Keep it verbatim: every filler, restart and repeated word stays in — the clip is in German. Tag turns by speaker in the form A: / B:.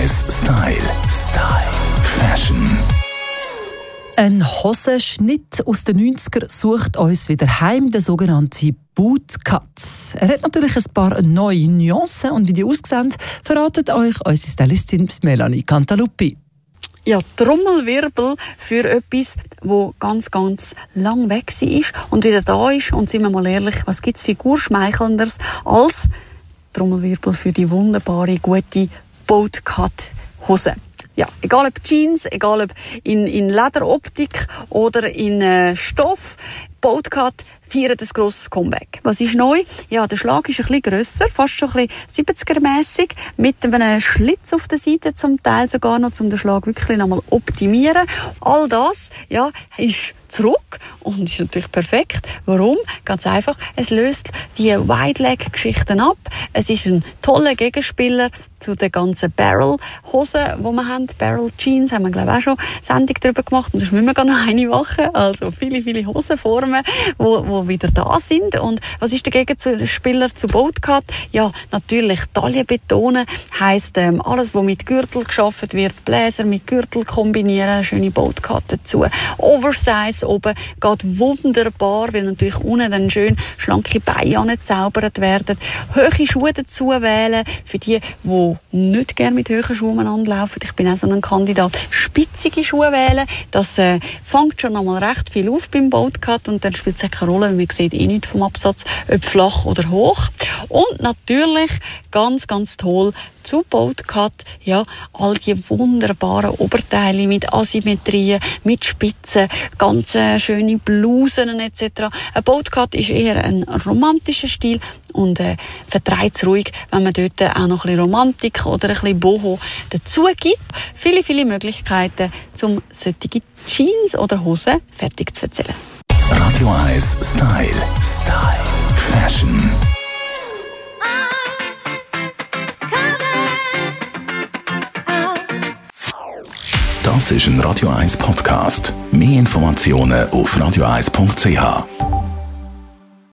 A: eins Style. Style. Fashion.
B: Ein Hosenschnitt aus den neunziger sucht uns wieder heim, der sogenannte Bootcut. Er hat natürlich ein paar neue Nuancen und wie die aussehen, verratet euch unsere Stylistin Melanie Cantaluppi.
C: Ja, Trommelwirbel für etwas, das ganz, ganz lang weg war und wieder da ist. Und sind wir mal ehrlich, was gibt es figurschmeichelnderes als Trommelwirbel für die wunderbare, gute Bootcut-Hose? Ja, egal ob Jeans, egal ob in, in Lederoptik oder in äh, Stoff, Bootcut feiert ein grosses Comeback. Was ist neu? Ja, der Schlag ist ein bisschen grösser, fast schon ein bisschen siebziger-mässig, mit einem Schlitz auf der Seite zum Teil sogar noch, um den Schlag wirklich nochmal optimieren. All das, ja, ist zurück und ist natürlich perfekt. Warum? Ganz einfach, es löst die Wide-Leg-Geschichten ab. Es ist ein toller Gegenspieler zu den ganzen Barrel-Hosen, die wir haben. Barrel-Jeans haben wir, glaube ich, auch schon Sendung darüber gemacht. Und das müssen wir gar noch eine machen. Also viele, viele Hosenformen, wo, wo wieder da sind. Und was ist der Gegenspieler zu Bootcut? Ja, natürlich Taille betonen. Heisst, ähm, alles, was mit Gürtel geschaffen wird, Bläser mit Gürtel kombinieren, schöne Bootcut dazu. Oversize oben geht wunderbar, weil natürlich unten dann schön schlanke Beine angezaubert werden. Hohe Schuhe dazu wählen, für die, die nicht gerne mit hohen Schuhen anlaufen. Ich bin auch so ein Kandidat. Spitzige Schuhe wählen, das äh, fängt schon einmal recht viel auf beim Bootcut und dann spielt es keine Rolle, weil man sieht eh nichts vom Absatz, ob flach oder hoch. Und natürlich ganz, ganz toll zu Bootcut, ja, all die wunderbaren Oberteile mit Asymmetrien, mit Spitzen, ganz äh, schöne Blusen et cetera. Ein Bootcut ist eher ein romantischer Stil und äh, vertreibt es ruhig, wenn man dort auch noch ein bisschen Romantik oder ein bisschen Boho dazu gibt. Viele, viele Möglichkeiten, um solche Jeans oder Hosen fertig zu erzählen.
A: Radio eins Style. Style. Fashion. Das ist ein Radio eins Podcast. Mehr Informationen auf radio eins punkt c h.